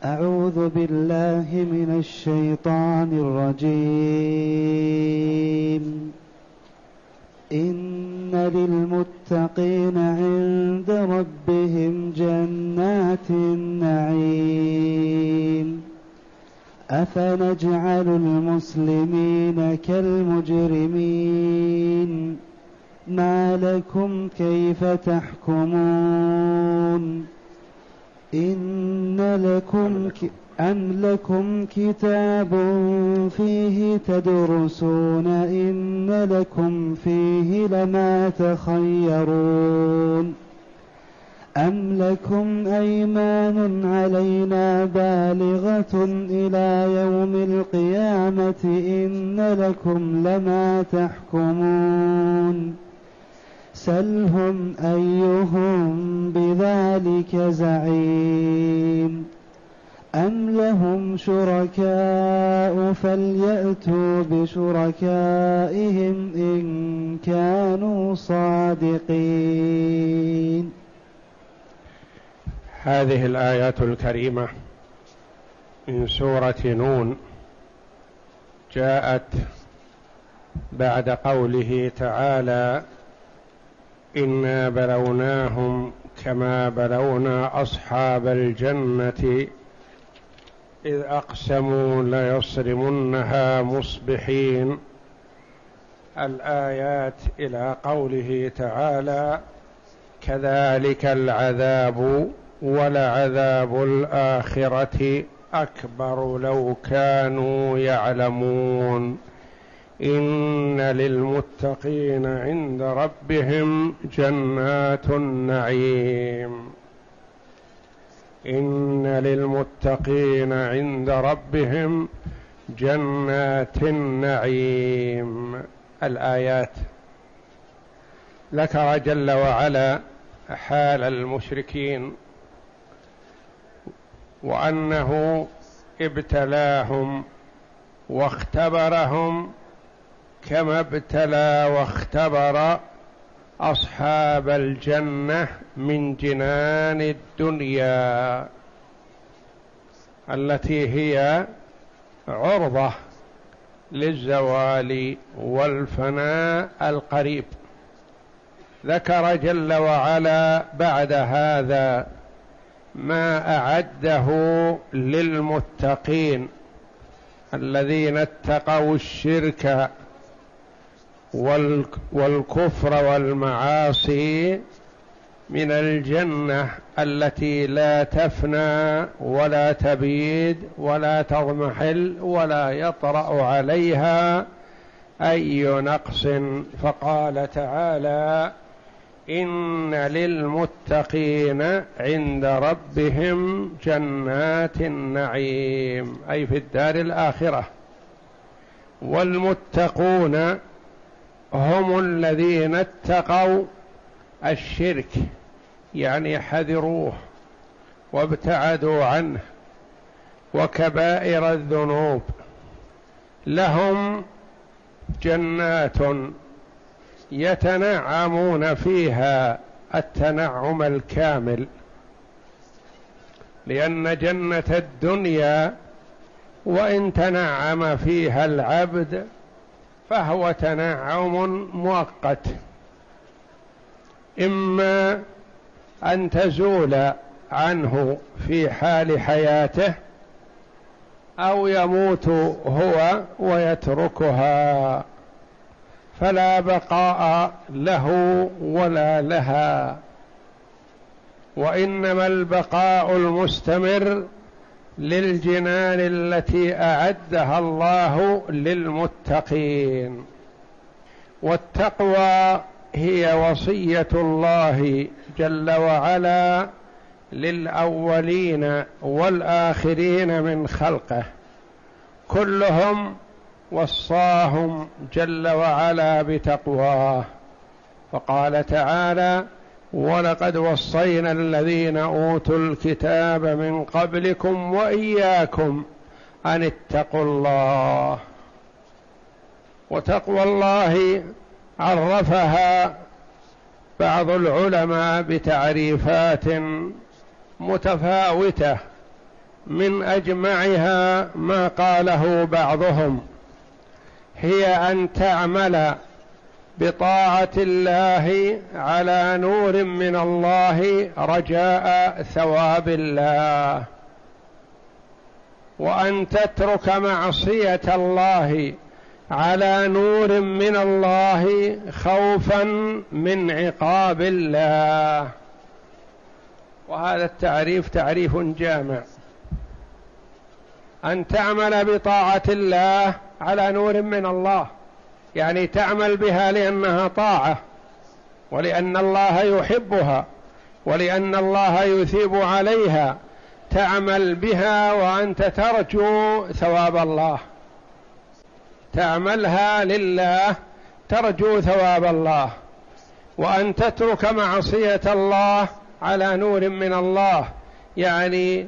أعوذ بالله من الشيطان الرجيم. إن للمتقين عند ربهم جنات النعيم. أفنجعل المسلمين كالمجرمين ما لكم كيف تحكمون. أم لكم كتاب فيه تدرسون إن لكم فيه لما تخيرون. أم لكم أيمان علينا بالغة إلى يوم القيامة إن لكم لما تحكمون. سلهم أيهم بذلك زعيم. أم لهم شركاء فليأتوا بشركائهم إن كانوا صادقين. هذه الآيات الكريمة من سورة نون جاءت بعد قوله تعالى: إنا بلوناهم كما بلونا أصحاب الجنة إذ أقسموا ليصرمنها مصبحين. الآيات إلى قوله تعالى: كذلك العذاب ولعذاب الآخرة أكبر لو كانوا يعلمون. إن للمتقين عند ربهم جنات النعيم. إن للمتقين عند ربهم جنات النعيم. الآيات ذكر جل وعلا حال المشركين وأنه ابتلاهم واختبرهم كما ابتلى واختبر أصحاب الجنة من جنان الدنيا التي هي عرضة للزوال والفناء القريب. ذكر جل وعلا بعد هذا ما أعده للمتقين الذين اتقوا الشرك والكفر والمعاصي من الجنة التي لا تفنى ولا تبيد ولا تضمحل ولا يطرأ عليها أي نقص. فقال تعالى: إن للمتقين عند ربهم جنات النعيم، أي في الدار الآخرة. والمتقون هم الذين اتقوا الشرك، يعني حذروه وابتعدوا عنه وكبائر الذنوب. لهم جنات يتنعمون فيها التنعم الكامل، لأن جنة الدنيا وإن تنعم فيها العبد فهو تنعم مؤقت، إما أن تزول عنه في حال حياته أو يموت هو ويتركها، فلا بقاء له ولا لها، وإنما البقاء المستمر للجنان التي أعدها الله للمتقين. والتقوى هي وصية الله جل وعلا للأولين والآخرين من خلقه، كلهم وصاهم جل وعلا بتقواه. فقال تعالى: ولقد وصينا الذين أوتوا الكتاب من قبلكم وإياكم أن اتقوا الله. وتقوى الله عرفها بعض العلماء بتعريفات متفاوتة، من أجمعها ما قاله بعضهم، هي أن تعمل بطاعة الله على نور من الله رجاء ثواب الله، وأن تترك معصية الله على نور من الله خوفا من عقاب الله. وهذا التعريف تعريف جامع، أن تعمل بطاعة الله على نور من الله، يعني تعمل بها لأنها طاعة، ولأن الله يحبها، ولأن الله يثيب عليها، تعمل بها وأنت ترجو ثواب الله، تعملها لله ترجو ثواب الله. وأن تترك معصية الله على نور من الله، يعني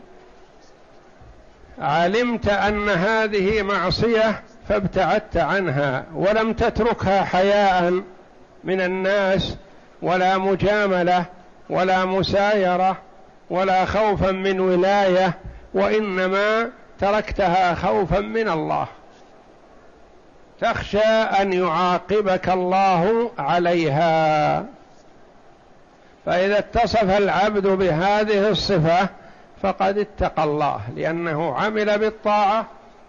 علمت أن هذه معصية فابتعدت عنها، ولم تتركها حياء من الناس ولا مجاملة ولا مسايرة ولا خوفا من ولاية، وإنما تركتها خوفا من الله، تخشى أن يعاقبك الله عليها. فإذا اتصف العبد بهذه الصفة فقد اتقى الله، لأنه عمل بالطاعة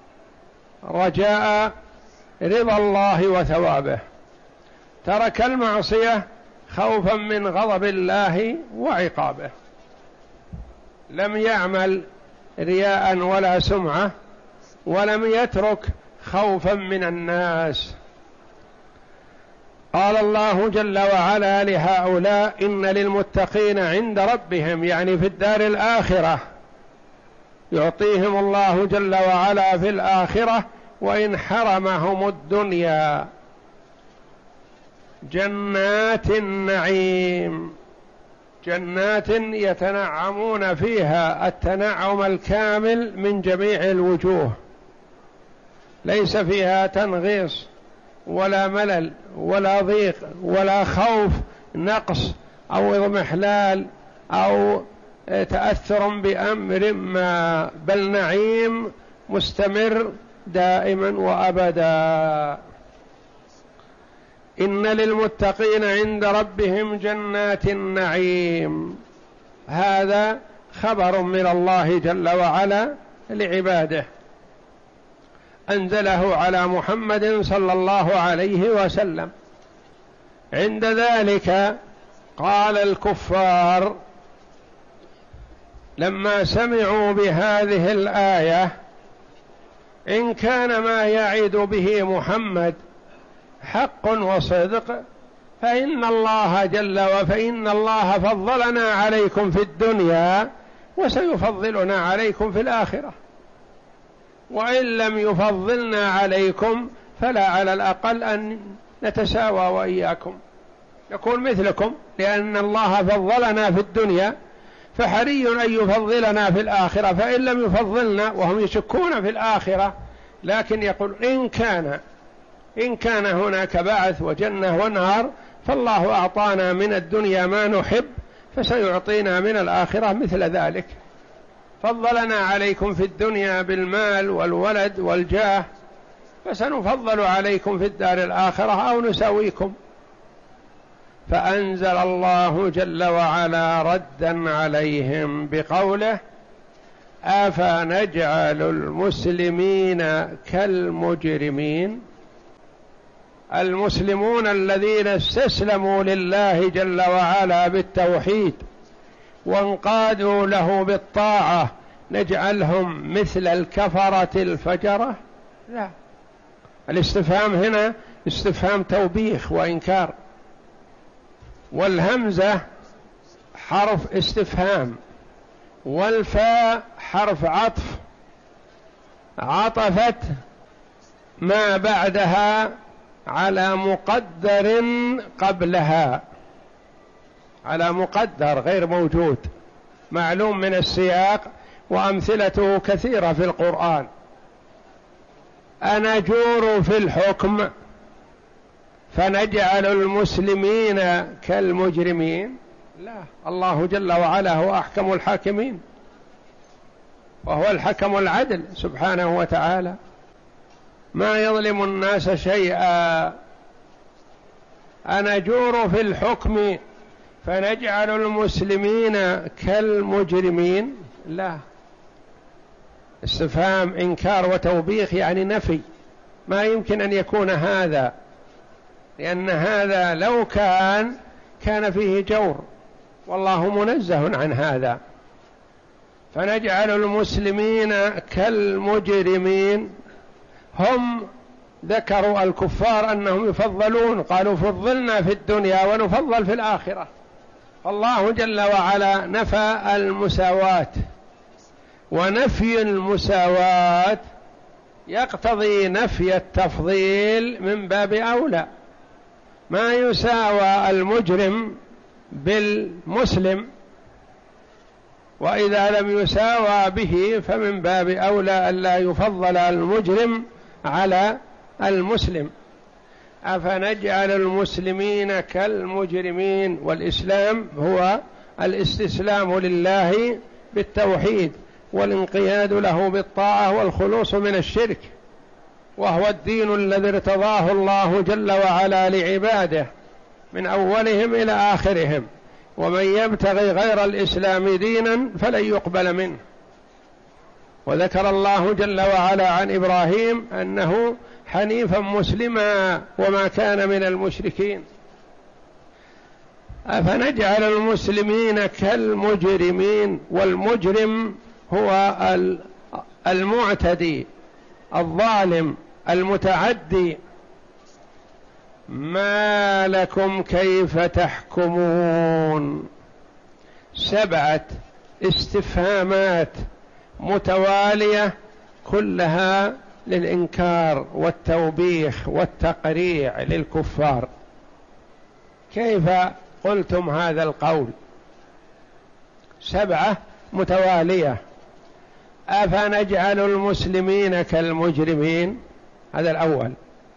رجاء رضا الله وثوابه، ترك المعصية خوفا من غضب الله وعقابه، لم يعمل رياء ولا سمعة، ولم يترك خوفا من الناس. قال الله جل وعلا لهؤلاء: إن للمتقين عند ربهم، يعني في الدار الآخرة، يعطيهم الله جل وعلا في الآخرة وإن حرمهم الدنيا، جنات النعيم، جنات يتنعمون فيها التنعم الكامل من جميع الوجوه، ليس فيها تنغيص ولا ملل ولا ضيق ولا خوف نقص أو اضمحلال أو تأثر بأمر ما، بل نعيم مستمر دائما وأبدا. إن للمتقين عند ربهم جنات النعيم، هذا خبر من الله جل وعلا لعباده، أنزله على محمد صلى الله عليه وسلم. عند ذلك قال الكفار لما سمعوا بهذه الآية: إن كان ما يعد به محمد حق وصدق فإن الله فضلنا عليكم في الدنيا وسيفضلنا عليكم في الآخرة، وإن لم يفضلنا عليكم فلا على الأقل أن نتساوى وإياكم، نكون مثلكم، لأن الله فضلنا في الدنيا فحري أن يفضلنا في الآخرة، فإن لم يفضلنا وهم يشكون في الآخرة، لكن يقول إن كان هناك بعث وجنة ونار فالله أعطانا من الدنيا ما نحب فسيعطينا من الآخرة مثل ذلك، فضلنا عليكم في الدنيا بالمال والولد والجاه فسنفضل عليكم في الدار الآخرة أو نساويكم. فأنزل الله جل وعلا ردا عليهم بقوله: أفنجعل المسلمين كالمجرمين. المسلمون الذين استسلموا لله جل وعلا بالتوحيد وانقادوا له بالطاعة نجعلهم مثل الكفرة الفجرة؟ لا، الاستفهام هنا استفهام توبيخ وإنكار، والهمزة حرف استفهام، والفاء حرف عطف، عطفت ما بعدها على مقدر قبلها، على مقدر غير موجود معلوم من السياق، وأمثلته كثيرة في القرآن. أنجور في الحكم فنجعل المسلمين كالمجرمين؟ لا، الله جل وعلا هو أحكم الحاكمين، وهو الحكم العدل سبحانه وتعالى، ما يظلم الناس شيئا. أنجور في الحكم فنجعل المسلمين كالمجرمين؟ لا، استفهام إنكار وتوبيخ، يعني نفي، ما يمكن أن يكون هذا، لأن هذا لو كان فيه جور، والله منزه عن هذا. فنجعل المسلمين كالمجرمين. هم ذكروا الكفار أنهم يفضلون، قالوا فضلنا في الدنيا ونفضل في الآخرة. فالله جل وعلا نفى المساواة، ونفي المساواة يقتضي نفي التفضيل من باب أولى. ما يساوى المجرم بالمسلم، وإذا لم يساوى به فمن باب أولى ألا يفضل المجرم على المسلم. أفنجعل المسلمين كالمجرمين؟ والإسلام هو الاستسلام لله بالتوحيد والانقياد له بالطاعة والخلوص من الشرك، وهو الدين الذي ارتضاه الله جل وعلا لعباده من أولهم إلى آخرهم. ومن يبتغي غير الإسلام دينا فلن يقبل منه. وذكر الله جل وعلا عن إبراهيم أنه حنيفا مسلما وما كان من المشركين. أفنجعل المسلمين كالمجرمين؟ والمجرم هو المعتدي الظالم المتعدي. ما لكم كيف تحكمون؟ 7 استفهامات متوالية كلها للإنكار والتوبيخ والتقريع للكفار. كيف قلتم هذا القول؟ 7 متوالية. أفنجعل المسلمين كالمجرمين؟ هذا الأول.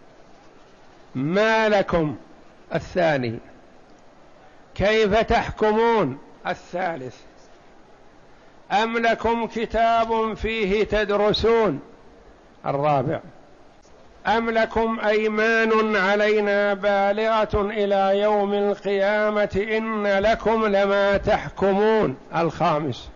ما لكم؟ الثاني. كيف تحكمون؟ الثالث. أم لكم كتاب فيه تدرسون؟ الرابع. أم لكم أيمان علينا بالغة إلى يوم القيامة إن لكم لما تحكمون؟ الخامس.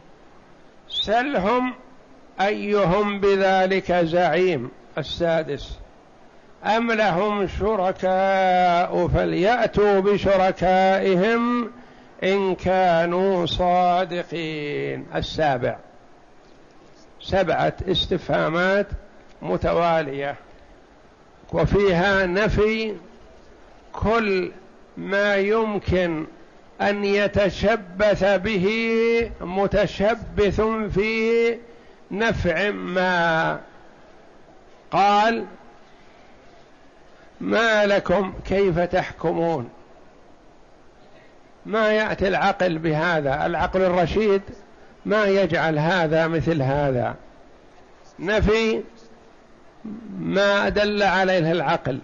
سلهم أيهم بذلك زعيم؟ السادس. أم لهم شركاء فليأتوا بشركائهم إن كانوا صادقين؟ السابع. 7 استفهامات متوالية، وفيها نفي كل ما يمكن أن يتشبث به متشبث في نفع ما. قال ما لكم كيف تحكمون؟ ما يأتي العقل بهذا، العقل الرشيد ما يجعل هذا مثل هذا. نفي ما دل عليه العقل،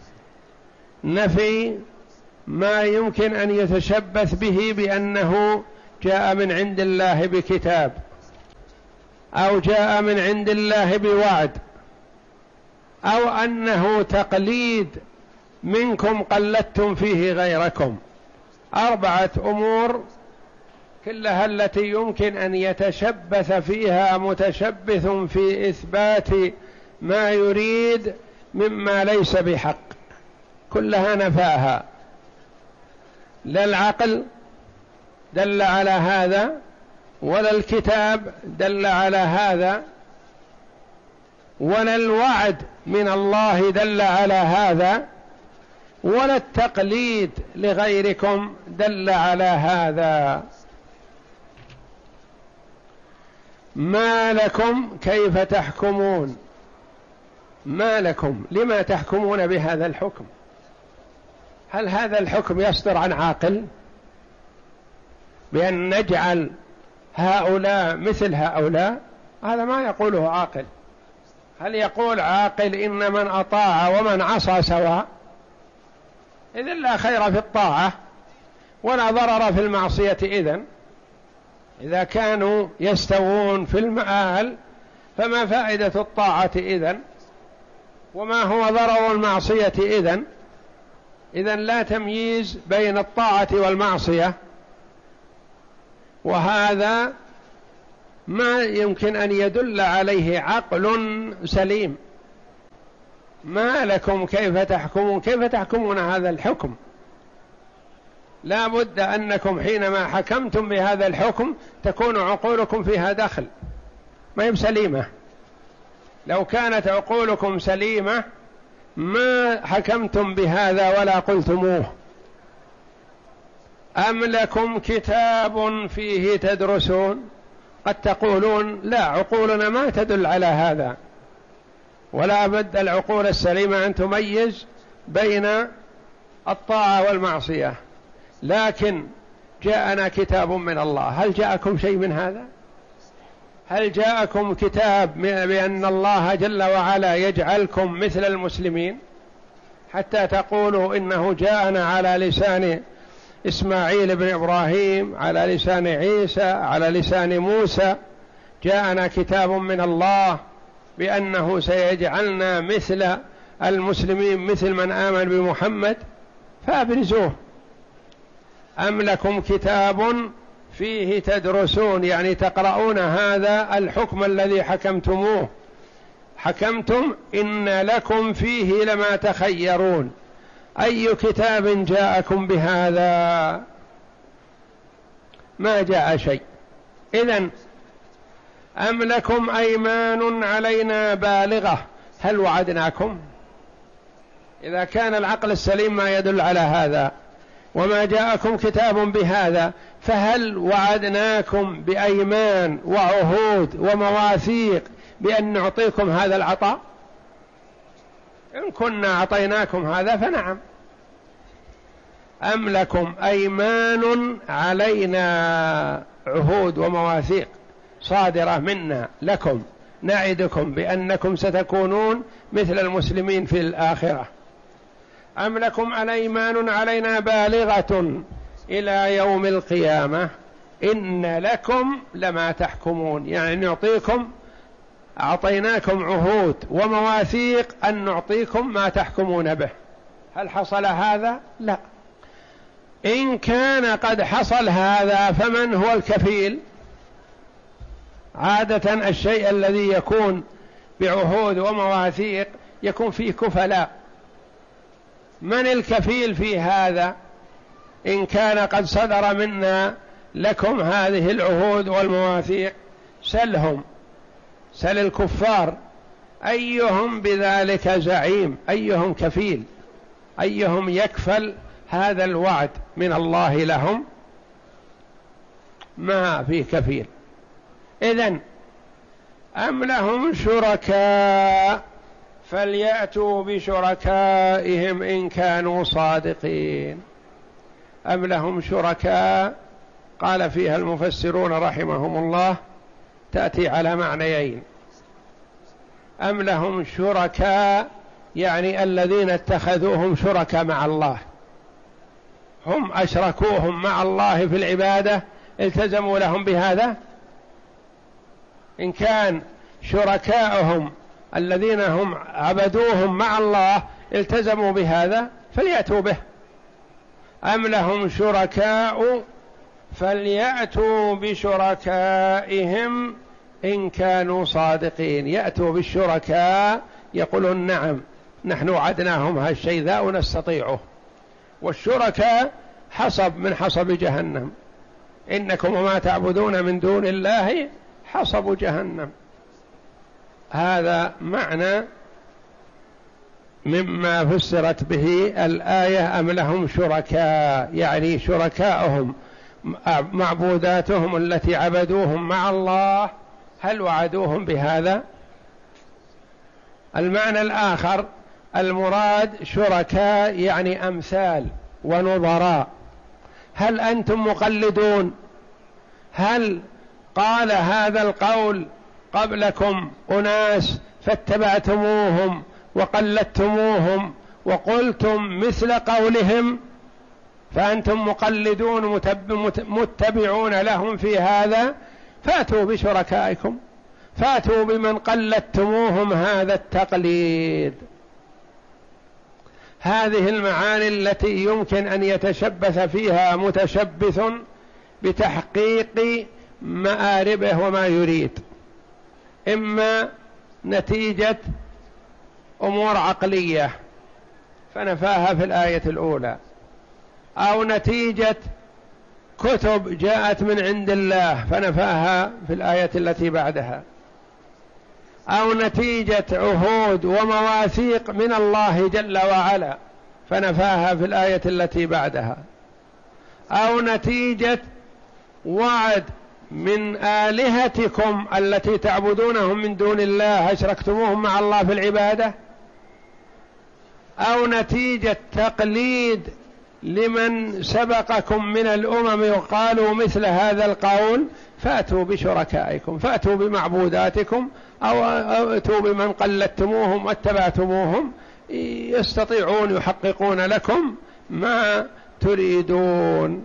نفي ما يمكن أن يتشبث به بأنه جاء من عند الله بكتاب أو جاء من عند الله بوعد أو أنه تقليد منكم قلدتم فيه غيركم. 4 أمور كلها التي يمكن أن يتشبث فيها متشبث في إثبات ما يريد مما ليس بحق، كلها نفاها. لا العقل دل على هذا، ولا الكتاب دل على هذا، ولا الوعد من الله دل على هذا، ولا التقليد لغيركم دل على هذا. ما لكم كيف تحكمون؟ ما لكم، لما تحكمون بهذا الحكم؟ هل هذا الحكم يصدر عن عاقل بأن نجعل هؤلاء مثل هؤلاء؟ هذا ما يقوله عاقل. هل يقول عاقل إن من أطاع ومن عصى سواء؟ إذن لا خير في الطاعة ولا ضرر في المعصية. إذن إذا كانوا يستوون في المآل فما فائدة الطاعة إذن؟ وما هو ضرر المعصية إذن؟ إذن لا تمييز بين الطاعة والمعصية، وهذا ما يمكن أن يدل عليه عقل سليم. ما لكم كيف تحكمون؟ كيف تحكمون هذا الحكم؟ لا بد أنكم حينما حكمتم بهذا الحكم تكون عقولكم فيها دخل، ما هي سليمة. لو كانت عقولكم سليمة ما حكمتم بهذا ولا قلتموه. أم لكم كتاب فيه تدرسون؟ قد تقولون لا، عقولنا ما تدل على هذا، ولا بد العقول السليمة أن تميز بين الطاعة والمعصية. لكن جاءنا كتاب من الله، هل جاءكم شيء من هذا؟ هل جاءكم كتاب بأن الله جل وعلا يجعلكم مثل المسلمين حتى تقولوا إنه جاءنا على لسان إسماعيل بن إبراهيم، على لسان عيسى، على لسان موسى، جاءنا كتاب من الله بأنه سيجعلنا مثل المسلمين، مثل من آمن بمحمد، فأبرزوه. أم لكم كتاب فيه تدرسون، يعني تقرؤون هذا الحكم الذي حكمتموه، حكمتم إن لكم فيه لما تخيرون. أي كتاب جاءكم بهذا؟ ما جاء شيء. إذن أم لكم أيمان علينا بالغة، هل وعدناكم؟ إذا كان العقل السليم ما يدل على هذا وما جاءكم كتاب بهذا، فهل وعدناكم بأيمان وعهود ومواثيق بأن نعطيكم هذا العطاء؟ إن كنا أعطيناكم هذا فنعم. أم لكم أيمان علينا، عهود ومواثيق صادرة منا لكم، نعدكم بأنكم ستكونون مثل المسلمين في الآخرة. أم لكم أيمان علينا بالغة إلى يوم القيامة إن لكم لما تحكمون، يعني نعطيكم، أعطيناكم عهود ومواثيق أن نعطيكم ما تحكمون به. هل حصل هذا؟ لا. إن كان قد حصل هذا فمن هو الكفيل؟ عادة الشيء الذي يكون بعهود ومواثيق يكون فيه كفلاء. من الكفيل في هذا؟ إن كان قد صدر منا لكم هذه العهود والمواثيق سلهم، سل الكفار، أيهم بذلك زعيم، أيهم كفيل، أيهم يكفل هذا الوعد من الله لهم؟ ما في كفيل. إذن أم لهم شركاء فليأتوا بشركائهم إن كانوا صادقين. أم لهم شركاء قال فيها المفسرون رحمهم الله تأتي على معنيين. أم لهم شركاء يعني الذين اتخذوهم شركاء مع الله، هم أشركوهم مع الله في العبادة، التزموا لهم بهذا. إن كان شركاءهم الذين هم عبدوهم مع الله التزموا بهذا فليأتوا به. أم لهم شركاء فليأتوا بشركائهم إن كانوا صادقين. يأتوا بالشركاء يقولون نعم نحن وعدناهم هالشيء ذا ونستطيعه، والشركاء حصب من حصب جهنم، إنكم وما تعبدون من دون الله حصب جهنم. هذا معنى مما فسرت به الآية أم لهم شركاء، يعني شركاءهم معبوداتهم التي عبدوهم مع الله هل وعدوهم بهذا؟ المعنى الآخر المراد شركاء يعني أمثال ونظراء. هل أنتم مقلدون؟ هل قال هذا القول قبلكم أناس فاتبعتموهم وقلدتموهم وقلتم مثل قولهم؟ فأنتم مقلدون متبعون لهم في هذا، فأتوا بشركائكم، فأتوا بمن قلدتموهم هذا التقليد. هذه المعاني التي يمكن أن يتشبث فيها متشبث بتحقيق مآربه وما يريد، إما نتيجة أمور عقلية فنفاها في الآية الأولى، أو نتيجة كتب جاءت من عند الله فنفاها في الآية التي بعدها، أو نتيجة عهود ومواثيق من الله جل وعلا فنفاها في الآية التي بعدها، أو نتيجة وعد من آلهتكم التي تعبدونهم من دون الله أشركتموهم مع الله في العبادة، أو نتيجة تقليد لمن سبقكم من الأمم وقالوا مثل هذا القول، فأتوا بشركائكم، فأتوا بمعبوداتكم، أو أتوا بمن قلدتموهم واتبعتموهم، يستطيعون يحققون لكم ما تريدون.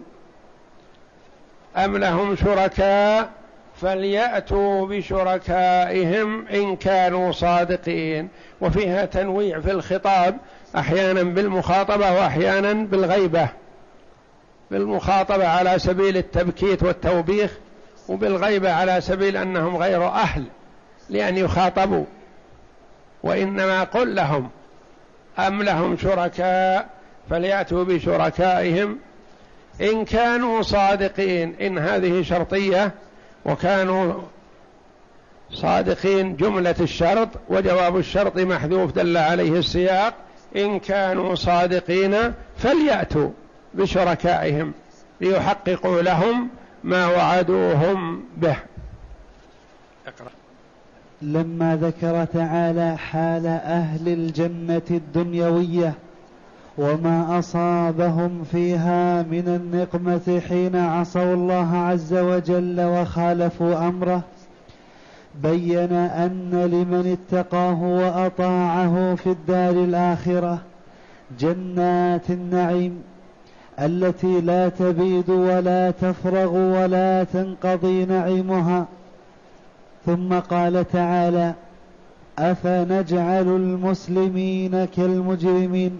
أم لهم شركاء فليأتوا بشركائهم إن كانوا صادقين. وفيها تنويع في الخطاب، أحيانا بالمخاطبة وأحيانا بالغيبة، بالمخاطبة على سبيل التبكيت والتوبيخ، وبالغيبة على سبيل أنهم غير أهل لأن يخاطبوا. وإنما قل لهم أم لهم شركاء فليأتوا بشركائهم إن كانوا صادقين. إن هذه شرطية، وكانوا صادقين جملة الشرط، وجواب الشرط محذوف دل عليه السياق. إن كانوا صادقين فليأتوا بشركائهم ليحققوا لهم ما وعدوهم به. اقرأ. لما ذكر تعالى حال أهل الجنة الدنيوية وما أصابهم فيها من النقمة حين عصوا الله عز وجل وخالفوا أمره، بين أن لمن اتقاه وأطاعه في الدار الآخرة جنات النعيم التي لا تبيد ولا تفرغ ولا تنقضي نعيمها. ثم قال تعالى: أفنجعل المسلمين كالمجرمين،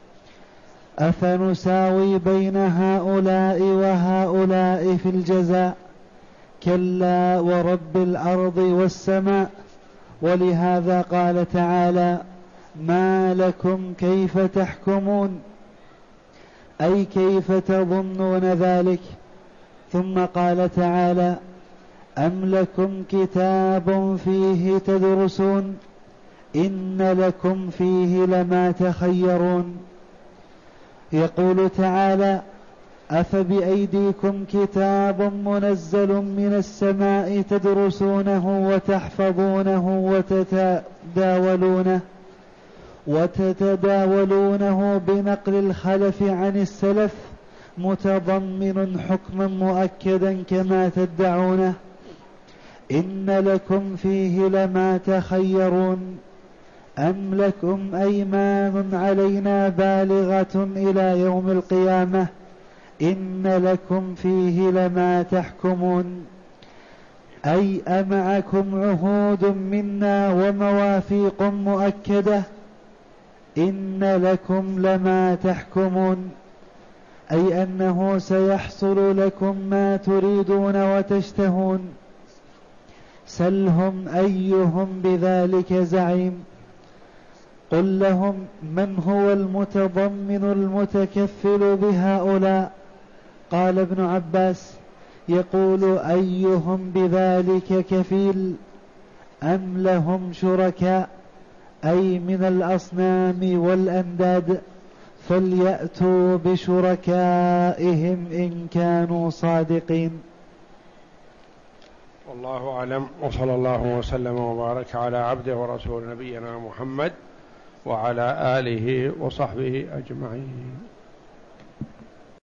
أفنساوي بين هؤلاء وهؤلاء في الجزاء، كلا ورب الأرض والسماء. ولهذا قال تعالى: ما لكم كيف تحكمون، أي كيف تظنون ذلك. ثم قال تعالى: أم لكم كتاب فيه تدرسون، إن لكم فيه لما تخيرون. يقول تعالى: أفبأيديكم كتاب منزل من السماء تدرسونه وتحفظونه وتتداولونه بنقل الخلف عن السلف، متضمن حكما مؤكدا كما تدعونه، إن لكم فيه لما تخيرون. أم لكم أيمان علينا بالغة إلى يوم القيامة، إن لكم فيه لما تحكمون، أي أمعكم عهود منا ومواثيق مؤكدة، إن لكم لما تحكمون، أي أنه سيحصل لكم ما تريدون وتشتهون. سلهم أيهم بذلك زعيم. قل لهم: من هو المتضمن المتكفل بهؤلاء؟ قال ابن عباس: يقول: أيهم بذلك كفيل؟ أم لهم شركاء، أي من الأصنام والأنداد، فليأتوا بشركائهم إن كانوا صادقين. والله أعلم، وصلى الله وسلم وبارك على عبده ورسول نبينا محمد وعلى آله وصحبه أجمعين.